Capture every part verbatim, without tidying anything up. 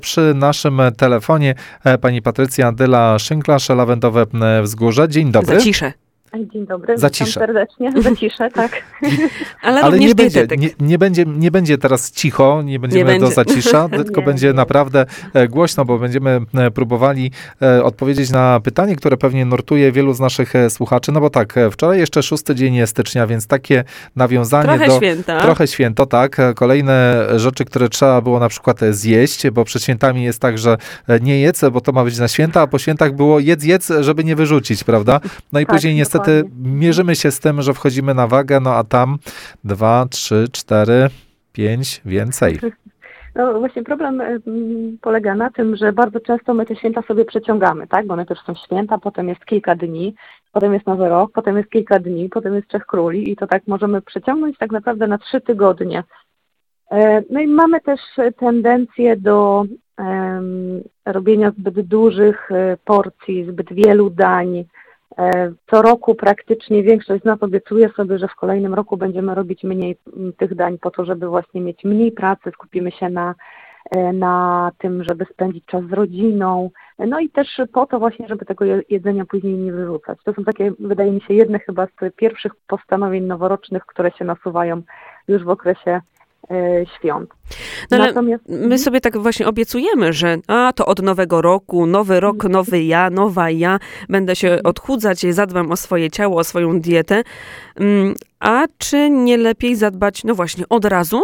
Przy naszym telefonie pani Patrycja Dyla-Szynklarz, Lawendowe Wzgórze. Dzień dobry. Za ciszę. Dzień dobry, Za witam ciszę. serdecznie. Za ciszę, tak. Ale, Ale nie będzie, dietetyk. nie, nie, będzie, nie będzie teraz cicho, nie będziemy Nie do będzie. zacisza, tylko Nie, będzie nie. naprawdę e, głośno, bo będziemy e, próbowali e, odpowiedzieć na pytanie, które pewnie nurtuje wielu z naszych e, słuchaczy. No bo tak, e, wczoraj jeszcze szósty dzień stycznia, więc takie nawiązanie Trochę do... święta. Trochę święto, tak. E, Kolejne rzeczy, które trzeba było na przykład e, zjeść, bo przed świętami jest tak, że e, nie jedz, bo to ma być na święta, a po świętach było jedz, jedz, żeby nie wyrzucić, prawda? No i Tak, później niestety dokładnie. mierzymy się z tym, że wchodzimy na wagę, no a tam dwa, trzy, cztery, pięć, więcej. No właśnie problem ym, polega na tym, że bardzo często my te święta sobie przeciągamy, tak? Bo najpierw są święta, potem jest kilka dni, potem jest Nowy Rok, potem jest kilka dni, potem jest Trzech Króli i to tak możemy przeciągnąć tak naprawdę na trzy tygodnie. E, No i mamy też tendencję do em, robienia zbyt dużych e, porcji, zbyt wielu dań. E, Co roku praktycznie większość z nas obiecuje sobie, że w kolejnym roku będziemy robić mniej m, tych dań po to, żeby właśnie mieć mniej pracy, skupimy się na, e, na tym, żeby spędzić czas z rodziną, no i też po to właśnie, żeby tego je- jedzenia później nie wyrzucać. To są takie, wydaje mi się, jedne chyba z pierwszych postanowień noworocznych, które się nasuwają już w okresie e, świąt. No ale Natomiast my sobie tak właśnie obiecujemy, że a to od nowego roku, nowy rok, nowy ja, nowa ja, będę się odchudzać, zadbam o swoje ciało, o swoją dietę. Mm, A czy nie lepiej zadbać, no właśnie, od razu?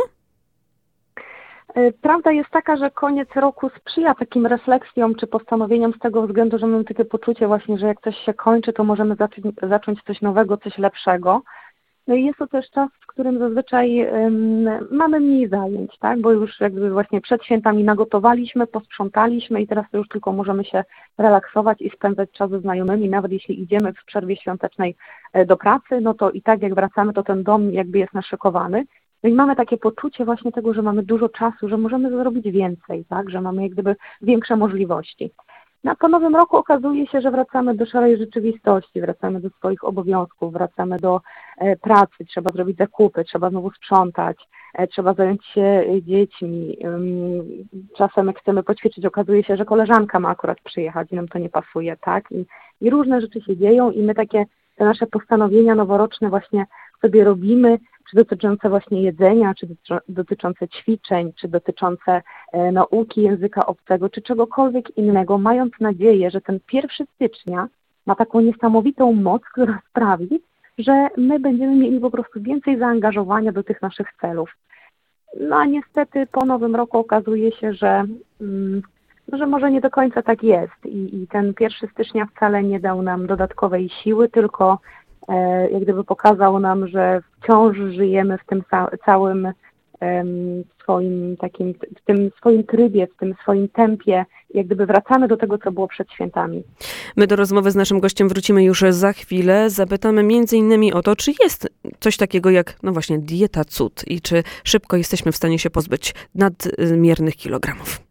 E, Prawda jest taka, że koniec roku sprzyja takim refleksjom czy postanowieniom z tego względu, że mamy takie poczucie właśnie, że jak coś się kończy, to możemy zacząć, zacząć coś nowego, coś lepszego. No i jest to też czas, w którym zazwyczaj ym, mamy mniej zajęć, tak? Bo już jakby właśnie przed świętami nagotowaliśmy, posprzątaliśmy i teraz to już tylko możemy się relaksować i spędzać czas ze znajomymi. Nawet jeśli idziemy w przerwie świątecznej e, do pracy, no to i tak jak wracamy, to ten dom jakby jest naszykowany. No i mamy takie poczucie właśnie tego, że mamy dużo czasu, że możemy zrobić więcej, tak? Że mamy jak gdyby większe możliwości. No, a po nowym roku okazuje się, że wracamy do szarej rzeczywistości, wracamy do swoich obowiązków, wracamy do e, pracy, trzeba zrobić zakupy, trzeba znowu sprzątać, e, trzeba zająć się e, dziećmi. Ym, czasem jak chcemy poćwiczyć, okazuje się, że koleżanka ma akurat przyjechać i nam to nie pasuje, tak? I, i różne rzeczy się dzieją i my takie te nasze postanowienia noworoczne właśnie sobie robimy, czy dotyczące właśnie jedzenia, czy doty- dotyczące ćwiczeń, czy dotyczące e, nauki języka obcego, czy czegokolwiek innego, mając nadzieję, że ten pierwszego stycznia ma taką niesamowitą moc, która sprawi, że my będziemy mieli po prostu więcej zaangażowania do tych naszych celów. No a niestety po nowym roku okazuje się, że, mm, no, że może nie do końca tak jest i, i ten pierwszego stycznia wcale nie dał nam dodatkowej siły, tylko e, jak gdyby pokazał nam, że wciąż żyjemy w tym ca- całym em, swoim takim, w tym swoim trybie, w tym swoim tempie, jak gdyby wracamy do tego, co było przed świętami. My do rozmowy z naszym gościem wrócimy już za chwilę. Zapytamy między innymi o to, czy jest coś takiego jak, no właśnie, dieta cud i czy szybko jesteśmy w stanie się pozbyć nadmiernych kilogramów.